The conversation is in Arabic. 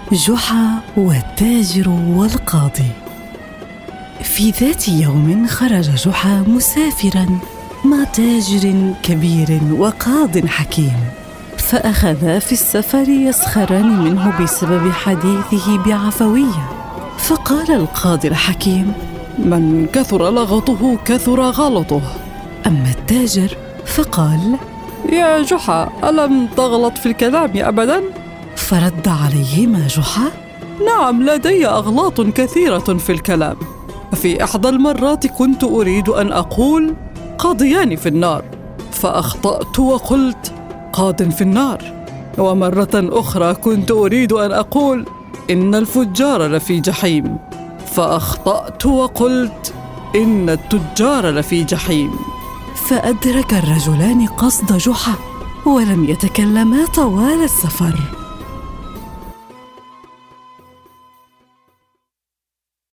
جحا والتاجر والقاضي. في ذات يوم خرج جحا مسافراً مع تاجر كبير وقاض حكيم، فأخذا في السفر يسخران منه بسبب حديثه بعفوية. فقال القاضي الحكيم: من كثر لغطه كثر غلطه. أما التاجر فقال: يا جحا، ألم تغلط في الكلام أبداً؟ فرد عليهما جحا: نعم، لدي أغلاط كثيرة في الكلام. في إحدى المرات كنت أريد أن أقول قاضيان في النار، فأخطأت وقلت قاض في النار. ومرة أخرى كنت أريد أن أقول إن الفجار لفي جحيم، فأخطأت وقلت إن التجار لفي جحيم. فأدرك الرجلان قصد جحا ولم يتكلما طوال السفر.